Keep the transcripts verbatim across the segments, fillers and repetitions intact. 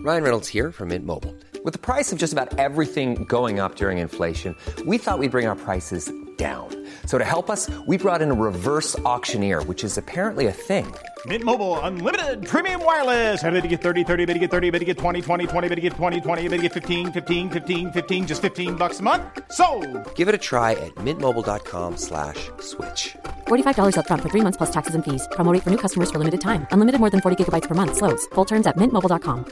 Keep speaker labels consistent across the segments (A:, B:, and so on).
A: Ryan Reynolds here from Mint Mobile. With the price of just about everything going up during inflation, we thought we'd bring our prices down. So to help us, we brought in a reverse auctioneer, which is apparently a thing.
B: Mint Mobile Unlimited Premium Wireless. How to get thirty, thirty, how to get thirty, how to get twenty, twenty, twenty, how to get twenty, twenty, how to get fifteen, fifteen, fifteen, fifteen, just fifteen bucks a month? Sold!
A: Give it a try at mintmobile.com slash switch.
C: forty-five dollars up front for three months plus taxes and fees. Promo rate for new customers for limited time. Unlimited more than forty gigabytes per month. Slows full terms at mint mobile dot com.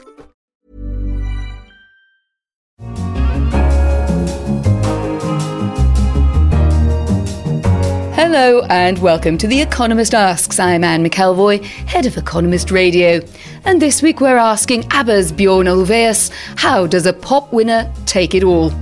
D: Hello and welcome to The Economist Asks. I'm Anne McElvoy, head of Economist Radio. And this week we're asking ABBA's Bjorn Ulvaeus, how does a pop winner take it all?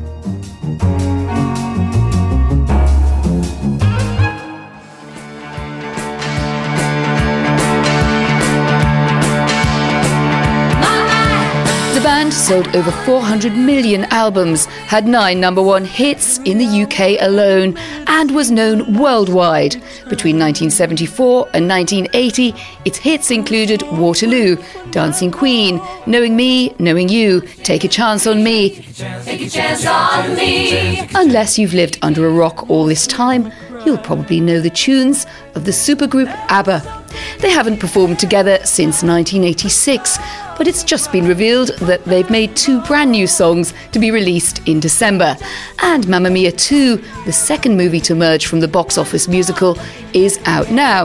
D: The band sold over four hundred million albums, had nine number one hits in the U K alone, and was known worldwide. Between nineteen seventy-four and nineteen eighty, its hits included Waterloo, Dancing Queen, Knowing Me, Knowing You, Take a Chance on Me. Take a chance on me. Unless you've lived under a rock all this time, you'll probably know the tunes of the supergroup ABBA. They haven't performed together since nineteen eighty-six, but it's just been revealed that they've made two brand new songs to be released in December. And Mamma Mia two, the second movie to emerge from the box office musical, is out now.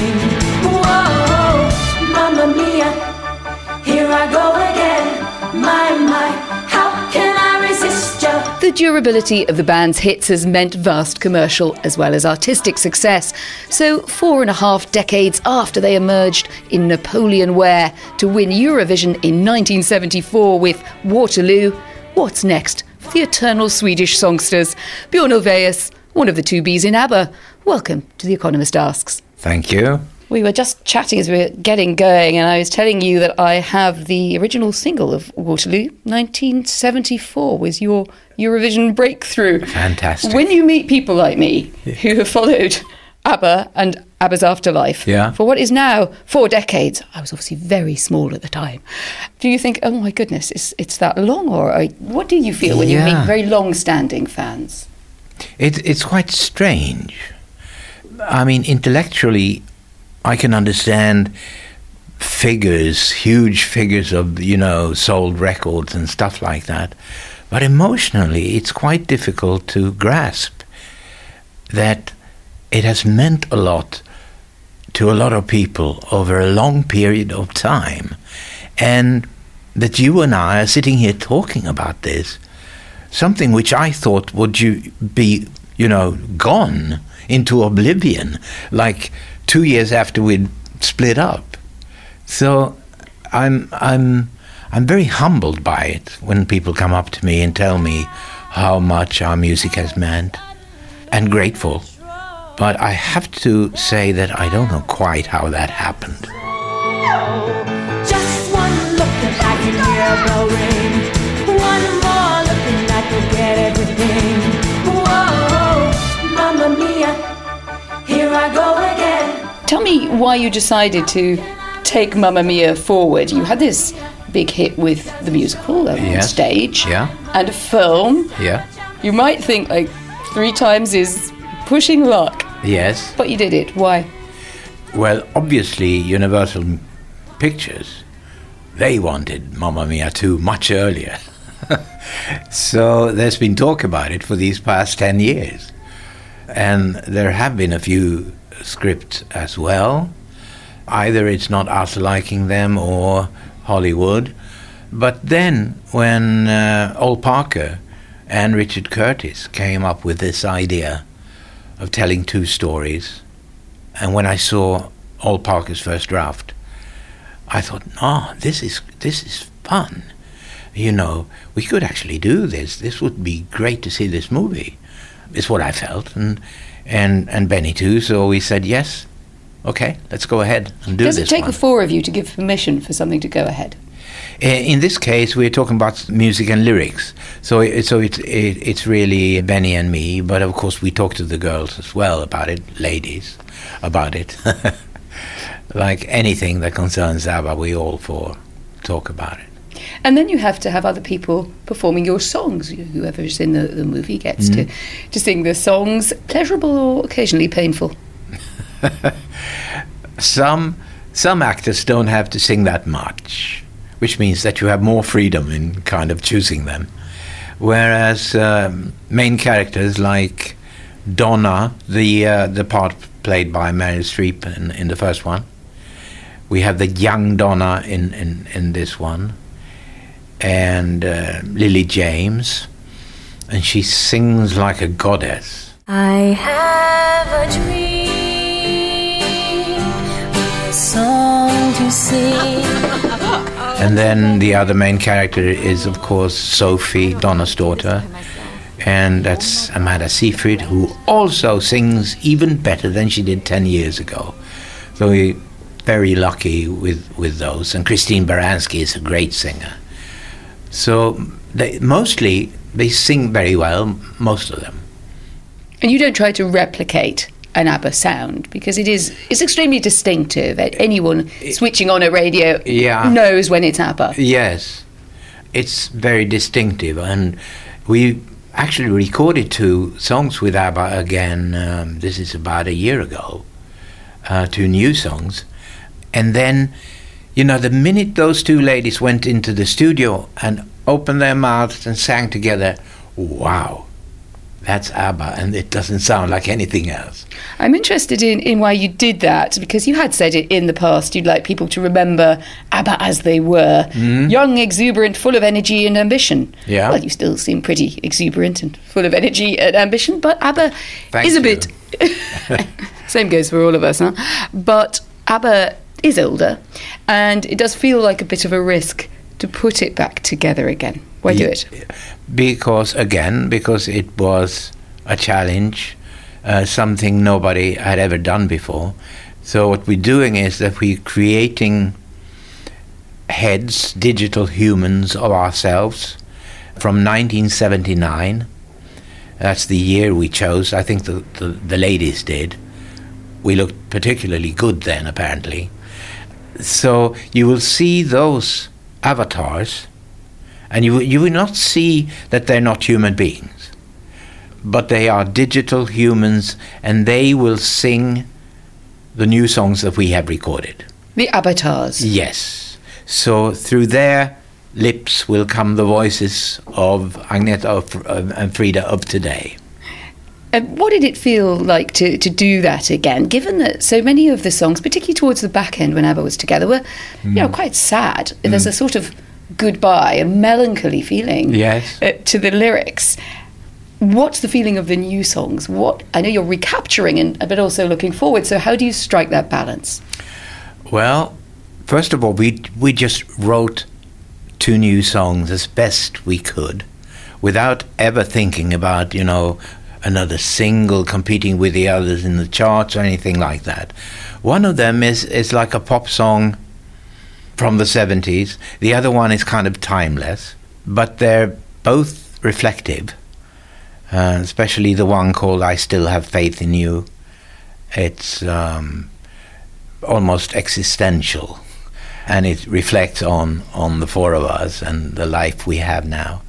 E: Whoa, Mamma Mia, here I go again. My, my, how can I resist you?
D: The durability of the band's hits has meant vast commercial as well as artistic success. So four and a half decades after they emerged in Napoleon Wear to win Eurovision in nineteen seventy-four with Waterloo, what's next for the eternal Swedish songsters? Bjorn Ulvaeus, one of the two Bs in ABBA. Welcome to The Economist Asks.
F: Thank you.
D: We were just chatting as we were getting going, and I was telling you that I have the original single of Waterloo, nineteen seventy-four, was your Eurovision breakthrough.
F: Fantastic.
D: When you meet people like me who have followed ABBA and ABBA's afterlife
F: yeah.
D: for what is now four decades, I was obviously very small at the time. Do you think, oh my goodness, it's, it's that long? Or are, what do you feel when
F: yeah.
D: you meet very long-standing fans?
F: It, it's quite strange. I mean, intellectually, I can understand figures, huge figures of, you know, sold records and stuff like that. But emotionally, it's quite difficult to grasp that it has meant a lot to a lot of people over a long period of time. And that you and I are sitting here talking about this, something which I thought would you be, you know, gone into oblivion, like two years after we'd split up. So I'm I'm I'm very humbled by it when people come up to me and tell me how much our music has meant, and grateful. But I have to say that I don't know quite how that happened.
E: Just one look and I can hear a bell ring. One more look and I can get everything. Whoa, Mamma Mia, here I go again.
D: Tell me why you decided to take Mamma Mia forward. You had this big hit with the musical on
F: yes.
D: stage
F: yeah.
D: and a film.
F: Yeah.
D: You might think like three times is pushing luck.
F: Yes.
D: But you did it. Why?
F: Well, obviously, Universal Pictures, they wanted Mamma Mia two much earlier. So there's been talk about it for these past ten years. And there have been a few scripts as well. Either it's not us liking them or Hollywood. But then when uh, Ol Parker and Richard Curtis came up with this idea of telling two stories, and when I saw Ol Parker's first draft, I thought, no, this is this is fun. You know, we could actually do this. This would be great to see this movie. It's what I felt, and and and Benny too. So we said yes. Okay, let's go ahead and do this.
D: Does it take
F: one.
D: the four of you to give permission for something to go ahead?
F: In this case, we're talking about music and lyrics, so it, so it's it, it's really Benny and me. But of course, we talk to the girls as well about it, ladies, about it. Like anything that concerns ABBA, we all four talk about it.
D: And then you have to have other people performing your songs. Whoever's in the, the movie gets mm. to, to sing the songs, pleasurable or occasionally painful.
F: some some actors don't have to sing that much, which means that you have more freedom in kind of choosing them. Whereas um, main characters like Donna, the uh, the part played by Meryl Streep in, in the first one, we have the young Donna in, in, in this one, and uh, Lily James, and she sings like a goddess.
E: I have a dream, a song to sing.
F: And then the other main character is, of course, Sophie, Donna's daughter, and that's Amanda Seyfried, who also sings even better than she did ten years ago. So we're very lucky with, with those. And Christine Baranski is a great singer. So they, mostly they sing very well, most of them.
D: And you don't try to replicate an ABBA sound, because it is it's extremely distinctive. Anyone switching on a radio
F: yeah.
D: knows when it's ABBA.
F: Yes, it's very distinctive, and we actually recorded two songs with ABBA again. Um, this is about a year ago, uh, two new songs, and then, you know, the minute those two ladies went into the studio and opened their mouths and sang together, wow. That's ABBA, and it doesn't sound like anything else.
D: I'm interested in, in why you did that, because you had said it in the past, you'd like people to remember ABBA as they were, mm. young, exuberant, full of energy and ambition.
F: Yeah.
D: Well, you still seem pretty exuberant and full of energy and ambition, but ABBA
F: Thank
D: is a
F: you.
D: bit... Same goes for all of us, huh? But ABBA is older, and it does feel like a bit of a risk to put it back together again. Why do it?
F: Because, again, because it was a challenge, uh, something nobody had ever done before. So what we're doing is that we're creating heads, digital humans of ourselves from nineteen seventy-nine. That's the year we chose. I think the, the, the ladies did. We looked particularly good then, apparently. So you will see those avatars, and you you will not see that they're not human beings, but they are digital humans, and they will sing the new songs that we have recorded.
D: The avatars.
F: Yes. So through their lips will come the voices of Agneta of, uh, and Frida of today.
D: Uh, what did it feel like to, to do that again, given that so many of the songs, particularly towards the back end when ABBA was together, were mm. you know, quite sad? Mm. There's a sort of goodbye, a melancholy feeling
F: yes.
D: uh, to the lyrics. What's the feeling of the new songs? What I know you're recapturing, and but also looking forward. So how do you strike that balance?
F: Well, first of all, we we just wrote two new songs as best we could, without ever thinking about, you know, another single competing with the others in the charts or anything like that. One of them is, is like a pop song from the seventies. The other one is kind of timeless, but they're both reflective, uh, especially the one called I Still Have Faith in You. It's um, almost existential, and it reflects on, on the four of us and the life we have now.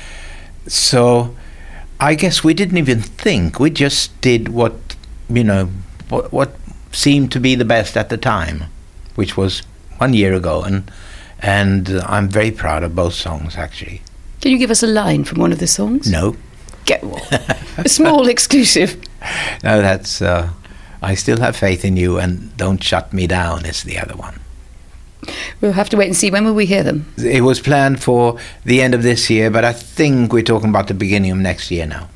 F: So I guess we didn't even think. We just did what, you know, what, what seemed to be the best at the time, which was one year ago, and and uh, I'm very proud of both songs, actually.
D: Can you give us a line from one of the songs?
F: No.
D: Get one. A small exclusive.
F: No, that's uh, I Still Have Faith in You and Don't Shut Me Down is the other one.
D: We'll have to wait and see. When will we hear them?
F: It was planned for the end of this year, but I think we're talking about the beginning of next year now.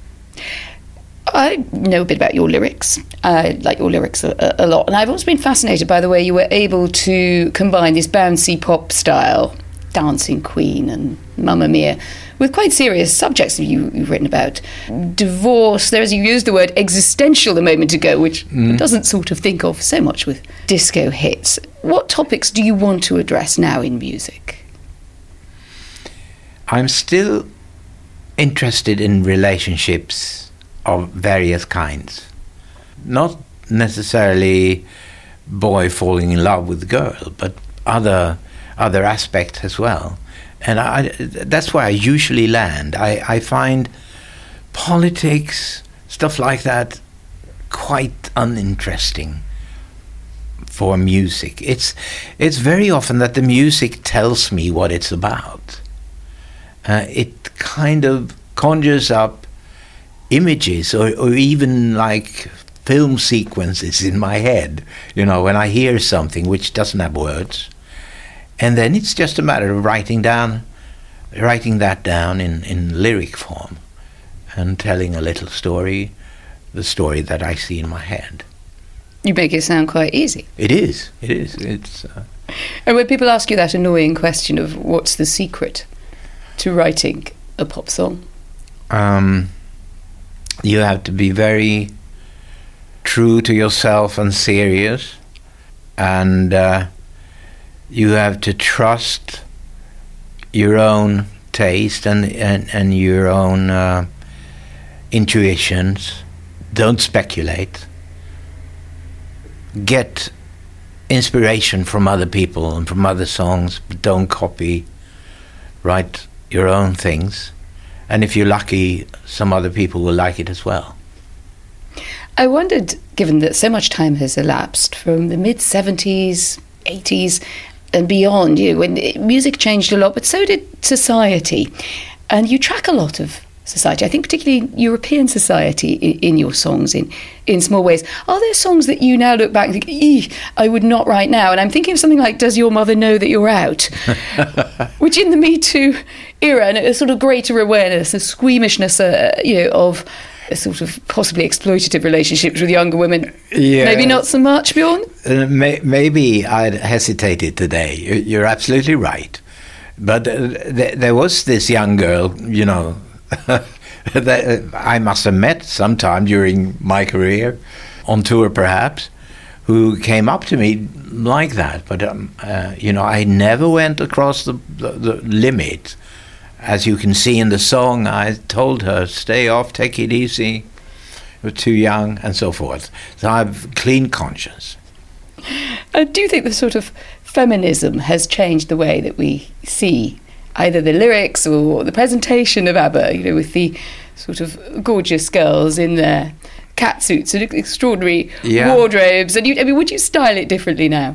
D: I know a bit about your lyrics. I like your lyrics a, a lot. And I've also been fascinated by the way you were able to combine this bouncy pop style, Dancing Queen and Mamma Mia, with quite serious subjects you, you've written about. Divorce, there as you used the word existential a moment ago, which mm. one doesn't sort of think of so much with disco hits. What topics do you want to address now in music?
F: I'm still interested in relationships of various kinds. Not necessarily boy falling in love with girl, but other other aspects as well. And I, that's where I usually land. I, I find politics, stuff like that, quite uninteresting for music. It's it's very often that the music tells me what it's about. Uh, it kind of conjures up images or, or even like film sequences in my head, you know, when I hear something which doesn't have words. And then it's just a matter of writing down, writing that down in, in lyric form and telling a little story, the story that I see in my head.
D: You make it sound quite easy.
F: It is, it is. It's. Uh,
D: and when people ask you that annoying question of what's the secret to writing a pop song?
F: Um, you have to be very true to yourself and serious, and uh, you have to trust your own taste and, and, and your own uh, intuitions. Don't speculate. Get inspiration from other people and from other songs, but don't copy. Write your own things. And if you're lucky, some other people will like it as well.
D: I wondered, given that so much time has elapsed from the mid-seventies, eighties and beyond, you know, when music changed a lot, but so did society. And you track a lot of society, I think particularly European society in, in your songs in, in small ways. Are there songs that you now look back and think, eeh, I would not write now? And I'm thinking of something like Does Your Mother Know That You're Out? Which in the Me Too era, and a sort of greater awareness, a squeamishness, uh, you know, of a sort of possibly exploitative relationships with younger women.
F: Yeah.
D: Maybe not so much, Bjorn?
F: Uh, may, maybe I'd hesitated today. You're absolutely right. But uh, th- there was this young girl, you know, that I must have met sometime during my career, on tour perhaps, who came up to me like that. But, um, uh, you know, I never went across the, the, the limit. As you can see in the song, I told her, stay off, take it easy, you're too young, and so forth. So I have a clean conscience.
D: Uh, do you think the sort of feminism has changed the way that we see either the lyrics or the presentation of ABBA, you know, with the sort of gorgeous girls in their catsuits and extraordinary yeah. wardrobes? And you, I mean, would you style it differently now?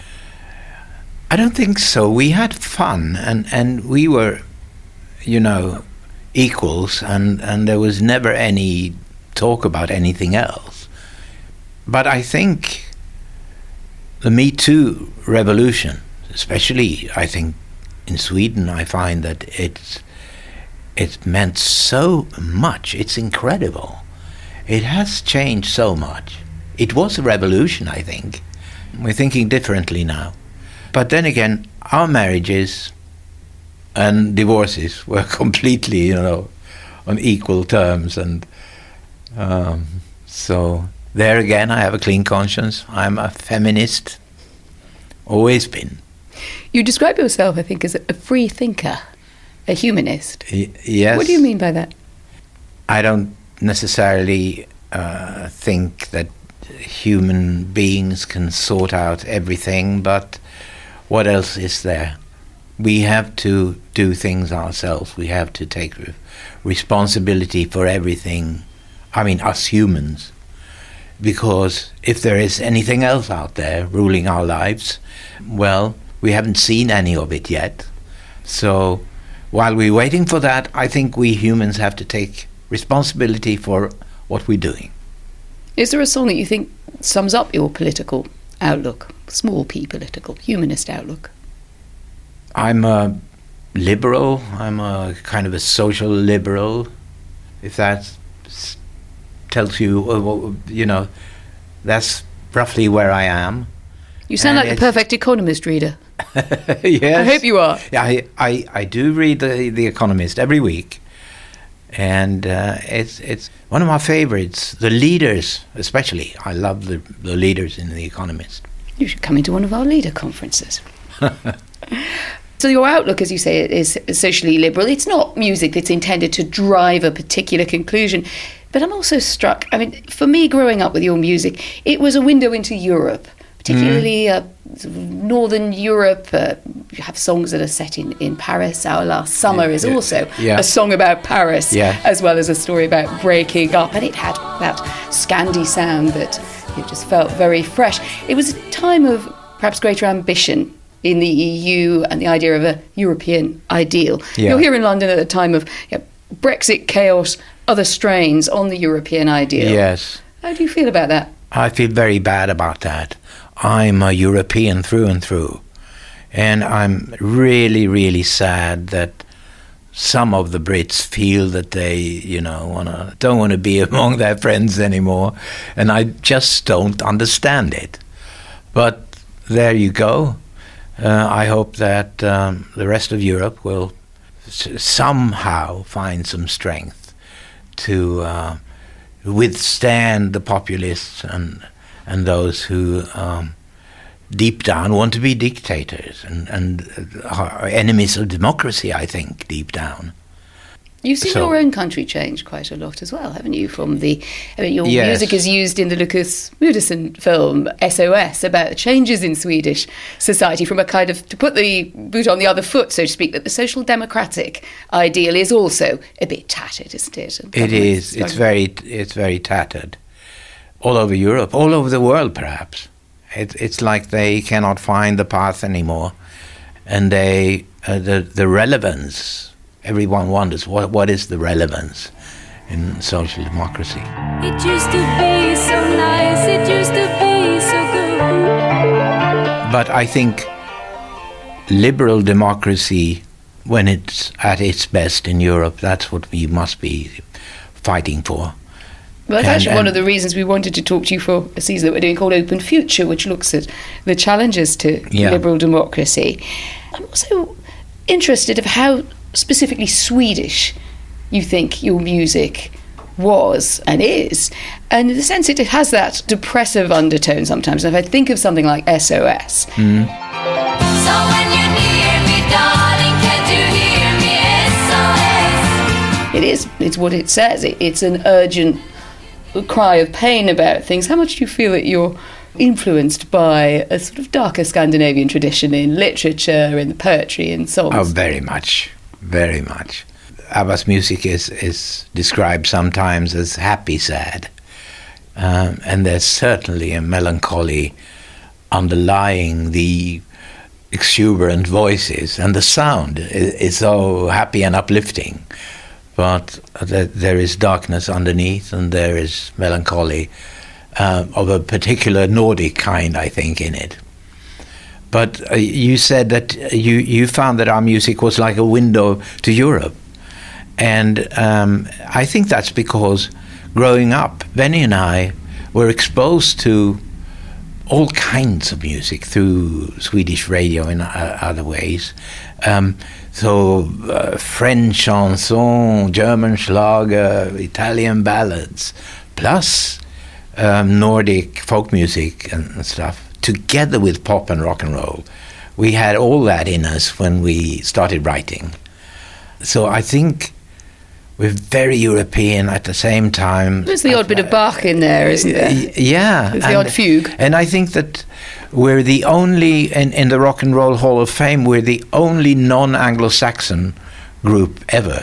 F: I don't think so. We had fun, and, and we were, you know, equals, and, and there was never any talk about anything else. But I think the Me Too revolution, especially, I think, in Sweden, I find that it's it meant so much. It's incredible. It has changed so much. It was a revolution, I think. We're thinking differently now. But then again, our marriages and divorces were completely, you know, on equal terms. And um, so there again, I have a clean conscience. I'm a feminist. Always been.
D: You describe yourself, I think, as a free thinker, a humanist.
F: Y- yes.
D: What do you mean by that?
F: I don't necessarily uh, think that human beings can sort out everything, but what else is there? We have to do things ourselves. We have to take re- responsibility for everything. I mean, us humans. Because if there is anything else out there ruling our lives, well, we haven't seen any of it yet. So while we're waiting for that, I think we humans have to take responsibility for what we're doing.
D: Is there a song that you think sums up your political outlook, small p political, humanist outlook?
F: I'm a liberal. I'm a kind of a social liberal, if that s- tells you, uh, you know, that's roughly where I am.
D: You sound
F: And
D: like the perfect Economist reader.
F: Yes.
D: I hope you are.
F: Yeah, I, I, I do read the, the Economist every week. And uh, it's it's one of my favorites. The leaders, especially. I love the, the leaders in The Economist.
D: You should come into one of our leader conferences. So your outlook, as you say, is socially liberal. It's not music that's intended to drive a particular conclusion. But I'm also struck, I mean, for me, growing up with your music, it was a window into Europe, particularly mm. uh, sort of Northern Europe. Uh, you have songs that are set in, in Paris. Our Last Summer is
F: yeah.
D: also
F: yeah.
D: a song about Paris,
F: yeah.
D: as well as a story about breaking up. And it had that Scandi sound that it just felt very fresh. It was a time of perhaps greater ambition in the E U and the idea of a European ideal.
F: Yeah.
D: You're here in London at a time of you know, Brexit chaos, other strains on the European ideal.
F: Yes.
D: How do you feel about that?
F: I feel very bad about that. I'm a European through and through. And I'm really, really sad that some of the Brits feel that they, you know, wanna don't want to be among their friends anymore. And I just don't understand it. But there you go. Uh, I hope that um, the rest of Europe will s- somehow find some strength to uh, withstand the populists and and those who um, deep down want to be dictators and, and are enemies of democracy, I think, deep down.
D: You've seen
F: So-
D: your own country change quite a lot as well, haven't you? From the, I mean, your
F: Yes.
D: music is used in the Lucas Moodysson film S O S about changes in Swedish society from a kind of, to put the boot on the other foot, so to speak, that the social democratic ideal is also a bit tattered, isn't it? And
F: It
D: governments
F: is. It's
D: struggle.
F: very. It's very tattered. All over Europe, all over the world, perhaps. It, it's like they cannot find the path anymore, and they uh, the the relevance. Everyone wonders what what is the relevance in social democracy.
E: It used to be so nice, it used to be so good.
F: But I think liberal democracy, when it's at its best in Europe, that's what we must be fighting for.
D: Well, that's
F: And-
D: actually one
F: and-
D: of the reasons we wanted to talk to you for a season that we're doing called Open Future, which looks at the challenges to
F: Yeah.
D: liberal democracy. I'm also interested of how specifically Swedish you think your music was and is, and in the sense that it has that depressive undertone sometimes. And if I think of something like S O S,
E: So when you're near me, darling, can't you hear me? S O S.
D: it is, it's what it says. It, it's an urgent cry of pain about things. How much do you feel that you're influenced by a sort of darker Scandinavian tradition in literature, in poetry, in songs?
F: Oh, very much, very much. ABBA's music is, is described sometimes as happy sad. Um, and there's certainly a melancholy underlying the exuberant voices, and the sound is, is so happy and uplifting. But th- there is darkness underneath, and there is melancholy uh, of a particular Nordic kind, I think, in it. But uh, you said that you, you found that our music was like a window to Europe. And um, I think that's because growing up, Benny and I were exposed to all kinds of music through Swedish radio and uh, other ways. Um, so uh, French chanson, German Schlager, Italian ballads, plus um, Nordic folk music and, and stuff, together with pop and rock and roll. We had all that in us when we started writing. So I think we're very European at the same time.
D: There's the odd bit of Bach in there, isn't there?
F: Y- Yeah.
D: There's the odd fugue.
F: And I think that we're the only, in, in the Rock and Roll Hall of Fame, we're the only non-Anglo-Saxon group ever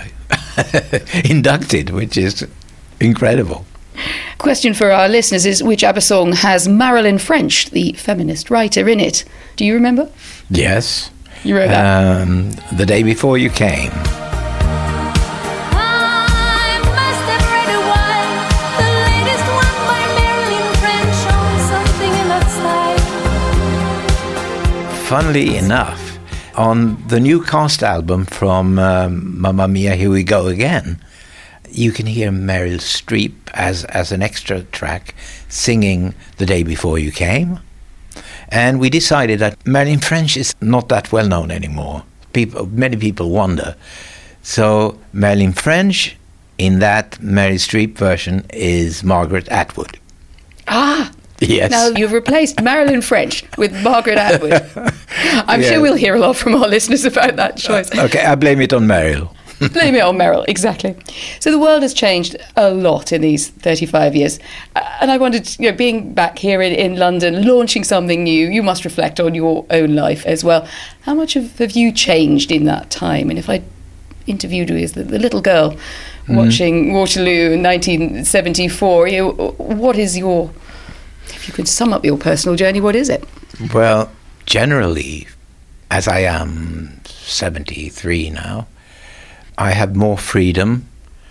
F: inducted, which is incredible.
D: Question for our listeners is, which ABBA song has Marilyn French, the feminist writer, in it? Do you remember?
F: Yes.
D: You wrote that?
F: Um, The Day Before You Came.
E: I must have read a while, the latest one by Marilyn French on something in that style.
F: Funnily enough, on the new cast album from um, Mamma Mia, Here We Go Again, you can hear Meryl Streep as, as an extra track singing The Day Before You Came. And we decided that Marilyn French is not that well known anymore. People, many people wonder. So Marilyn French, in that Meryl Streep version, is Margaret Atwood.
D: Ah!
F: Yes.
D: Now you've replaced Marilyn French with Margaret Atwood. I'm
F: Yeah.
D: sure we'll hear a lot from our listeners about that choice.
F: Okay, I blame it on Meryl.
D: Blame it on Meryl, exactly. So the world has changed a lot in these thirty-five years. Uh, and I wondered, you know, being back here in, in London, launching something new, you must reflect on your own life as well. How much have, have you changed in that time? And if I interviewed you as the, the little girl mm. watching Waterloo in nineteen seventy-four, you know, what is your, if you could sum up your personal journey, what is it?
F: Well, generally, as I am seventy-three now, I have more freedom,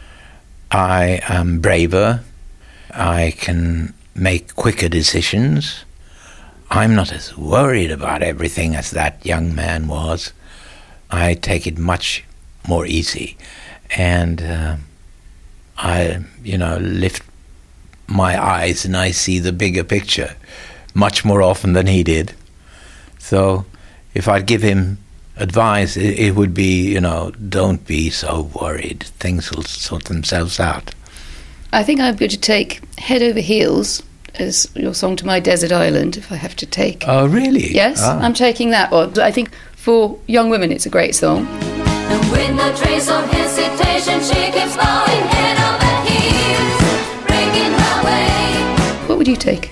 F: I am braver, I can make quicker decisions. I'm not as worried about everything as that young man was. I take it much more easy, and uh, I, you know, lift my eyes and I see the bigger picture much more often than he did. So if I'd give him advice, it, it would be, you know, don't be so worried. Things will sort themselves out.
D: I think I'm going to take Head Over Heels as your song to my desert island, if I have to take.
F: Oh, really?
D: Yes,
F: ah.
D: I'm taking that one. I think for young women it's a great song.
E: And with no trace of hesitation, she keeps going head over heels, breaking her way.
D: What would you take?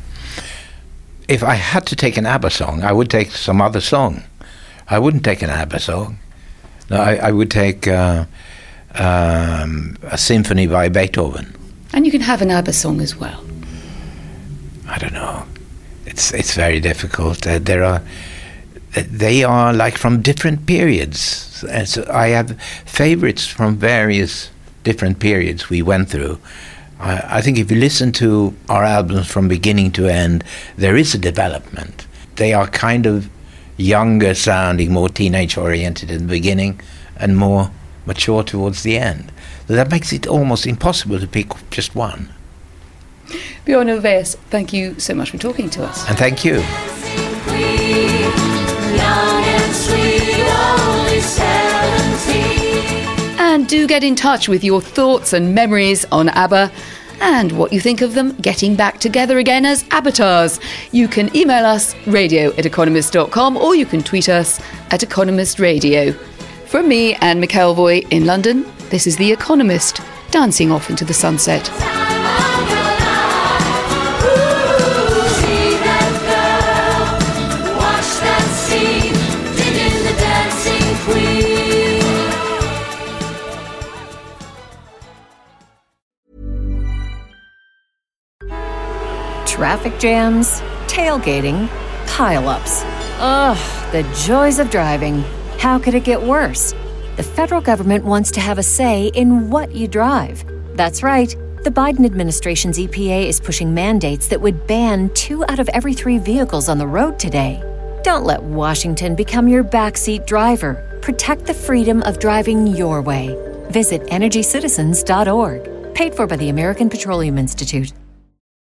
F: If I had to take an ABBA song, I would take some other song. I wouldn't take an ABBA song. No, I, I would take uh, um, a symphony by Beethoven.
D: And you can have an ABBA song as well.
F: I don't know. It's it's very difficult. Uh, there are, they are like from different periods. And so I have favorites from various different periods we went through. I, I think if you listen to our albums from beginning to end, there is a development. They are kind of younger sounding, more teenage oriented in the beginning and more mature towards the end. So that makes it almost impossible to pick just one.
D: Bjorn Ulvaeus, thank you so much for talking to us.
F: And thank you.
D: And do get in touch with your thoughts and memories on ABBA and what you think of them getting back together again as avatars. You can email us radio at economist dot com or you can tweet us at Economist Radio. From me and McElvoy in London, this is The Economist, dancing off into the sunset.
G: Traffic jams, tailgating, pile-ups. Ugh, the joys of driving. How could it get worse? The federal government wants to have a say in what you drive. That's right. The Biden administration's E P A is pushing mandates that would ban two out of every three vehicles on the road today. Don't let Washington become your backseat driver. Protect the freedom of driving your way. Visit energy citizens dot org. Paid for by the American Petroleum Institute.